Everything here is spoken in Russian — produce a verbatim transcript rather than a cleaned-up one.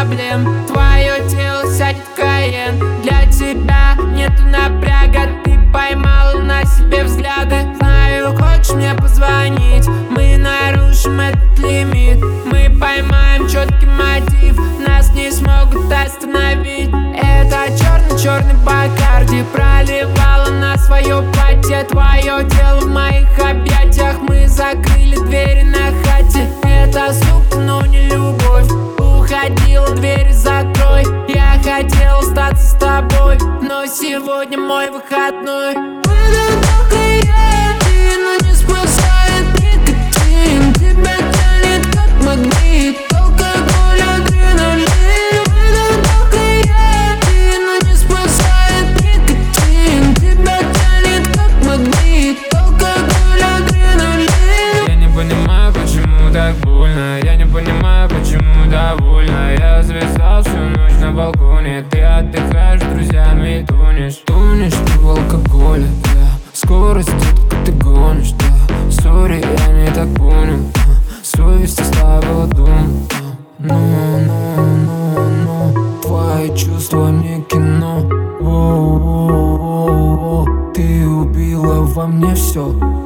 проблем. Твое тело сядет Каен. Для тебя нету напряга. Ты поймала на себе взгляды. Знаю, хочешь мне позвонить. Мы нарушим этот лимит. Мы поймаем четкий мотив. Нас не смогут остановить. Это черный-черный Бакарди проливала на свое платье. Твое тело в моих объятиях. Мы закрыли двери на хате. Это сука, но не любовь. Уходила, двери закрой. Я хотел остаться с тобой, но сегодня мой выходной. Но не спасает никотин. Тебя тянет как магнит. Алкоголь, адреналин. Но не спасает никотин. Тебя тянет как магнит. Алкоголь, адреналин. Я не понимаю, почему так больно. Я не понимаю, почему довольна. Я зависал всю ночь на балконе. Ты отдыхаешь с друзьями и тонешь. Тонешь ты в алкоголе, да. Скорость, детка, ты гонишь, да. Сори, я не так понял. Совесть оставила дом. Но, но, но, но твои чувства не кино. Воу-воу-воу-воу. Ты убила во мне все.